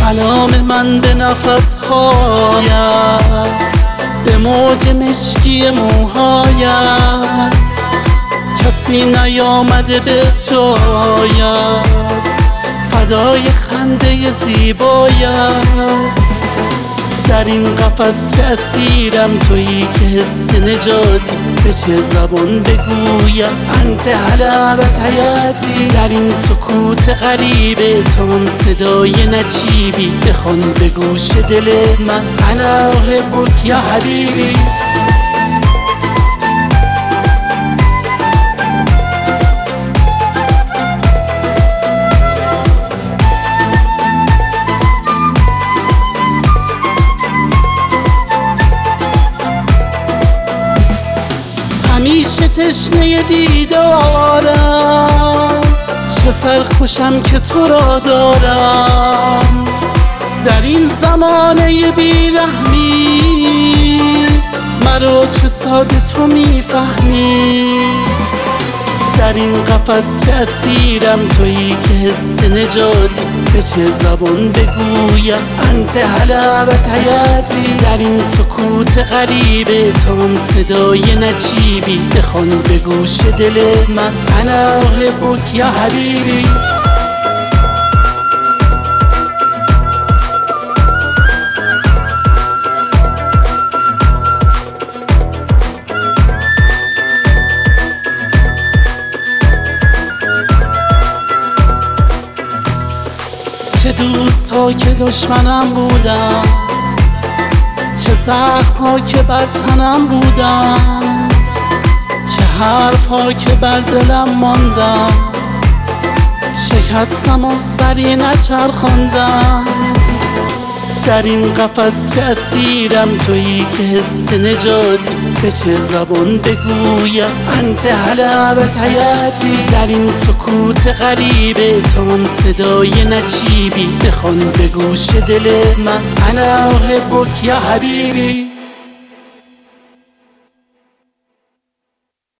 کلام من به نفس‌هایت، به موج مشکی موهایت، کسی نیامده به جایت، فدای خنده زیبایت. در این قفس که اسیرم تویی که حس نجاتی، به چه زبان بگویم انت حلبت حیاتی. در این سکوت غریبه تون صدای نجیبی، بخوان به گوش دل من انا احبک یا حبیبی. همیشه تشنه دیدارم، چه سرخوشم که تو را دارم. در این زمانه بیرحمی، مرا چه ساده تو میفهمی. در این قفس که اسیرم تویی که حس نجاتی، به چه زبان بگویم انت حلبت حیاتی. در این سکوت غریبه تون صدای نجیبی، بخوان به گوش دل من انا احبک یا حبیبی. چه دوست ها که دشمنم بودن، چه زخم ها که بر تنم بودن، چه حرف ها که بر دلم ماندن، شکستم و سری نچرخاندم. در این قفس که اسیرم تویی که حس نجاتی، به چه زبان بگویم انت حلبت حیاتی. در این سکوت غریبه تون صدای نجیبی، بخوان به گوش دل من انا احبک یا حبیبی.